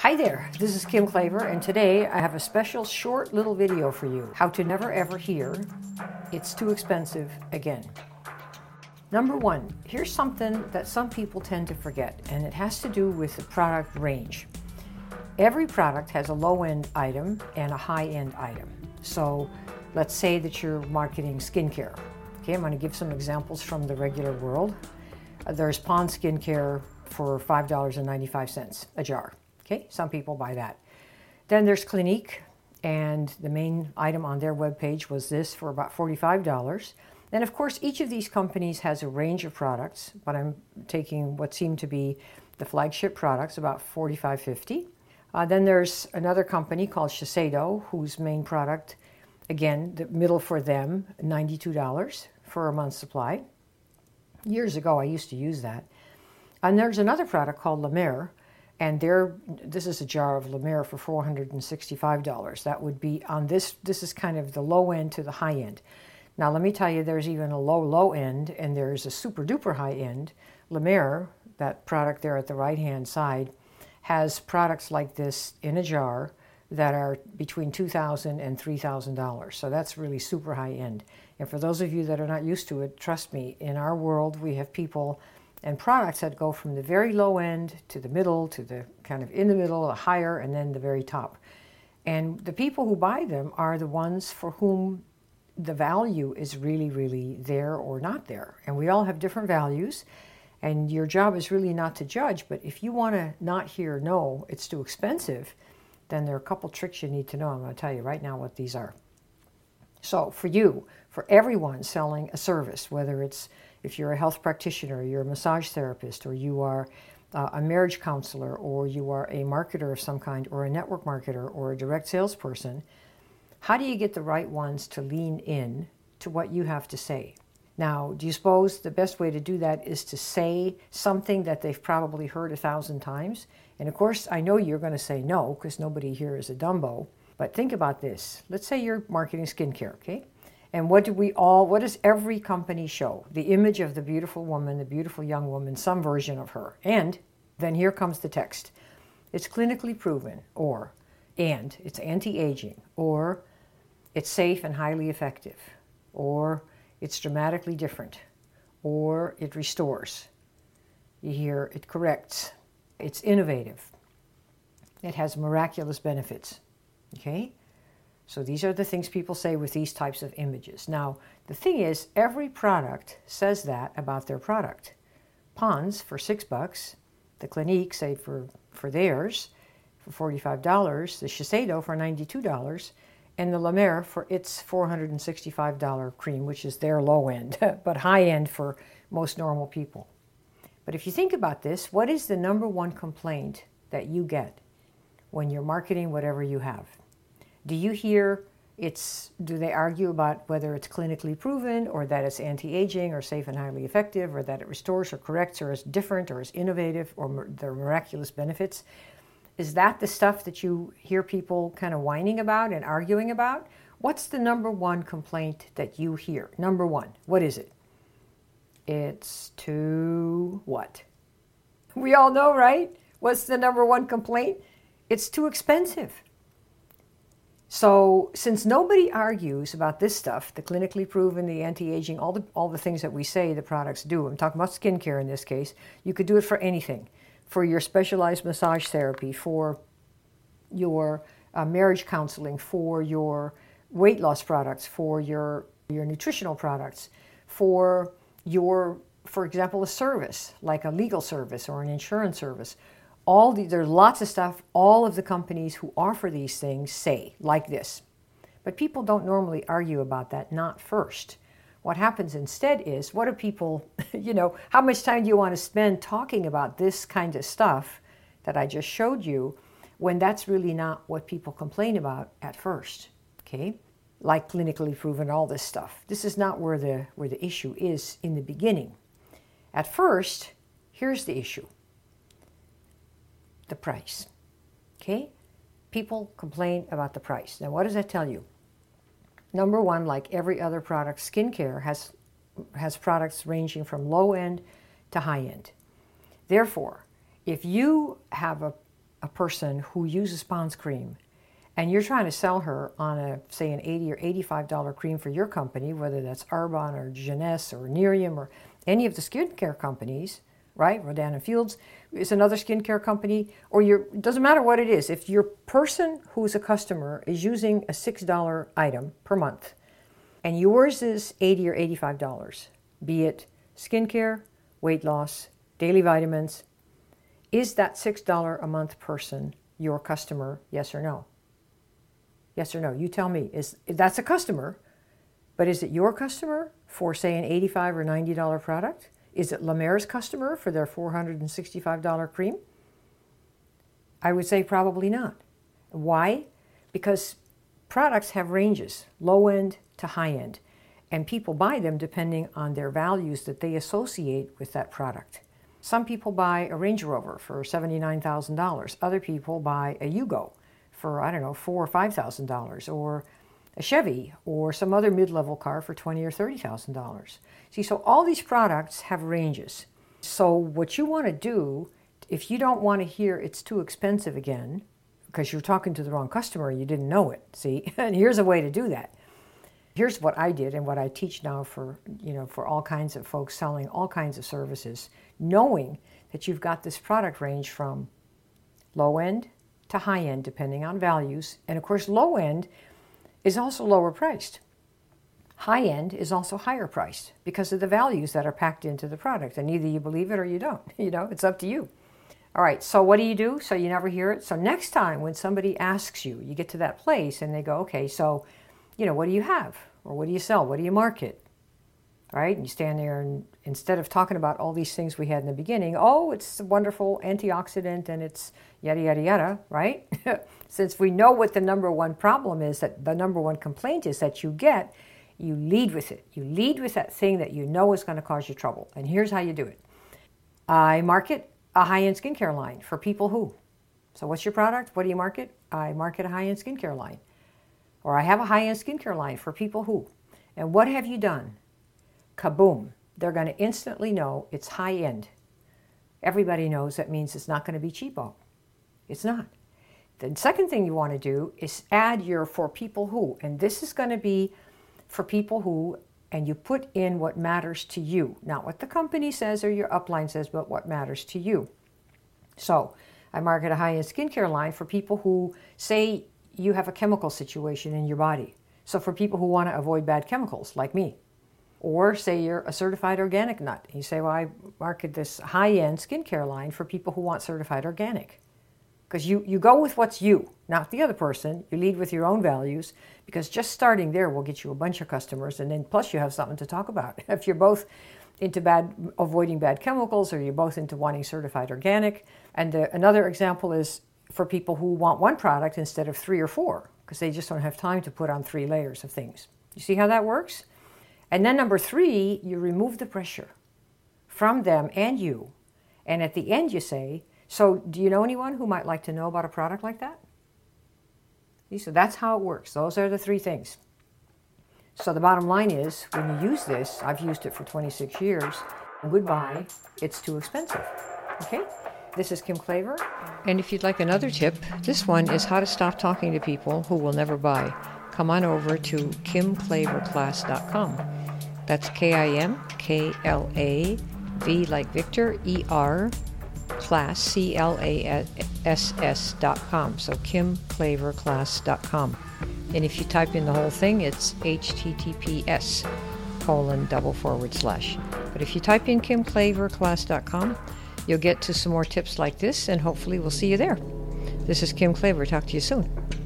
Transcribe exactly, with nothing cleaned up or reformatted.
Hi there, this is Kim Klaver, and today I have a special short little video for you. How to never ever hear, "It's too expensive" again. Number one, here's something that some people tend to forget, and it has to do with the product range. Every product has a low-end item and a high-end item. So let's say that you're marketing skincare. Okay, I'm going to give some examples from the regular world. Uh, there's Pond's Skincare for five dollars and ninety-five cents a jar. Okay, some people buy that. Then there's Clinique, and the main item on their webpage was this for about forty-five dollars. And of course, each of these companies has a range of products, but I'm taking what seem to be the flagship products, about forty-five fifty. Uh, then there's another company called Shiseido, whose main product, again, the middle for them, ninety-two dollars for a month's supply. Years ago, I used to use that. And there's another product called La Mer, and there, this is a jar of La Mer for four hundred sixty-five dollars. That would be on this, this is kind of the low end to the high end. Now, let me tell you, there's even a low, low end, and there's a super duper high end. La Mer, that product there at the right-hand side, has products like this in a jar that are between two thousand dollars and three thousand dollars. So that's really super high end. And for those of you that are not used to it, trust me, in our world, we have people and products that go from the very low end to the middle, to the kind of in the middle, the higher, and then the very top. And the people who buy them are the ones for whom the value is really, really there or not there. And we all have different values, and your job is really not to judge, but if you want to not hear, "No, it's too expensive," then there are a couple tricks you need to know. I'm going to tell you right now what these are. So for you, for everyone selling a service, whether it's if you're a health practitioner, you're a massage therapist, or you are uh, a marriage counselor, or you are a marketer of some kind, or a network marketer, or a direct salesperson, how do you get the right ones to lean in to what you have to say? Now, do you suppose the best way to do that is to say something that they've probably heard a thousand times? And of course, I know you're going to say no, because nobody here is a Dumbo. But think about this. Let's say you're marketing skincare, okay? And what do we all, what does every company show? The image of the beautiful woman, the beautiful young woman, some version of her. And then here comes the text. It's clinically proven, or, and it's anti-aging, or it's safe and highly effective, or it's dramatically different, or it restores. You hear it corrects. It's innovative. It has miraculous benefits. Okay? So these are the things people say with these types of images. Now, the thing is, every product says that about their product. Pond's for six bucks, the Clinique, say for, for theirs, for forty-five dollars, the Shiseido for ninety-two dollars, and the La Mer for its four hundred sixty-five dollars cream, which is their low end, but high end for most normal people. But if you think about this, what is the number one complaint that you get when you're marketing whatever you have? Do you hear it's, do they argue about whether it's clinically proven, or that it's anti-aging, or safe and highly effective, or that it restores or corrects, or is different, or is innovative, or their miraculous benefits? Is that the stuff that you hear people kind of whining about and arguing about? What's the number one complaint that you hear? Number one, what is it? It's too what? We all know, right? What's the number one complaint? It's too expensive. So since nobody argues about this stuff, the clinically proven, the anti-aging, all the, all the things that we say the products do, I'm talking about skincare in this case, you could do it for anything. For your specialized massage therapy, for your uh, marriage counseling, for your weight loss products, for your, your nutritional products, for your, for example, a service, like a legal service or an insurance service. All the, there's lots of stuff all of the companies who offer these things say, like this. But people don't normally argue about that, not first. What happens instead is, what do people, you know, how much time do you want to spend talking about this kind of stuff that I just showed you, when that's really not what people complain about at first, okay? Like clinically proven, all this stuff. This is not where the, where the issue is in the beginning. At first, here's the issue. The price, okay? People complain about the price. Now, what does that tell you? Number one, like every other product, skincare has, has products ranging from low end to high end. Therefore, if you have a, a person who uses Pond's cream and you're trying to sell her on a, say, an eighty or eighty-five dollar cream for your company, whether that's Arbonne or Jeunesse or Nerium or any of the skincare companies, right? Rodan and Fields is another skincare company, or your, it doesn't matter what it is. If your person who's a customer is using a six dollar item per month and yours is eighty or eighty-five dollars, be it skincare, weight loss, daily vitamins, is that six dollar a month person your customer, yes or no? Yes or no? You tell me. Is that's a customer, but is it your customer for, say, an eighty-five or ninety dollar product? Is it La Mer's customer for their four hundred sixty-five dollar cream? I would say probably not. Why? Because products have ranges, low end to high end, and people buy them depending on their values that they associate with that product. Some people buy a Range Rover for seventy-nine thousand dollars. Other people buy a Yugo for, I don't know, four thousand dollars or five thousand dollars, or a Chevy or some other mid-level car for twenty thousand dollars or thirty thousand dollars. See, so all these products have ranges. So what you want to do, if you don't want to hear it's too expensive again, because you're talking to the wrong customer, you didn't know it, see? And here's a way to do that. Here's what I did and what I teach now for, you know, for all kinds of folks selling all kinds of services, knowing that you've got this product range from low end to high end, depending on values. And of course, low end is also lower priced. High end is also higher priced because of the values that are packed into the product. And either you believe it or you don't. You know, it's up to you. All right, so what do you do? So you never hear it. So next time when somebody asks you, you get to that place and they go, okay, so, you know, what do you have? Or what do you sell? What do you market? Right? And you stand there and instead of talking about all these things we had in the beginning, oh, it's a wonderful antioxidant and it's yada, yada, yada, right? Since we know what the number one problem is, that the number one complaint is that you get, you lead with it. You lead with that thing that you know is going to cause you trouble. And here's how you do it. I market a high-end skincare line for people who. So what's your product? What do you market? I market a high-end skincare line. Or I have a high-end skincare line for people who. And what have you done? Kaboom. They're going to instantly know it's high-end. Everybody knows that means it's not going to be cheapo. It's not. The second thing you want to do is add your for people who. And this is going to be for people who, and you put in what matters to you. Not what the company says or your upline says, but what matters to you. So I market a high-end skincare line for people who say you have a chemical situation in your body. So for people who want to avoid bad chemicals, like me. Or say you're a certified organic nut. You say, well, I market this high-end skincare line for people who want certified organic. Because you, you go with what's you, not the other person. You lead with your own values, because just starting there will get you a bunch of customers, and then plus you have something to talk about. If you're both into bad, avoiding bad chemicals, or you're both into wanting certified organic. And the, another example is for people who want one product instead of three or four, because they just don't have time to put on three layers of things. You see how that works? And then number three, you remove the pressure from them and you. And at the end you say, so do you know anyone who might like to know about a product like that? See, so that's how it works. Those are the three things. So the bottom line is, when you use this, I've used it for twenty-six years, goodbye, it's too expensive. Okay? This is Kim Klaver. And if you'd like another tip, this one is how to stop talking to people who will never buy. Come on over to kim klaver class dot com. That's K I M K L A V like Victor, E R, class, C L A S S dot com. So kim klaver class dot com. And if you type in the whole thing, it's H T T P S colon double forward slash. But if you type in kim klaver class dot com, you'll get to some more tips like this, and hopefully we'll see you there. This is Kim Klaver. Talk to you soon.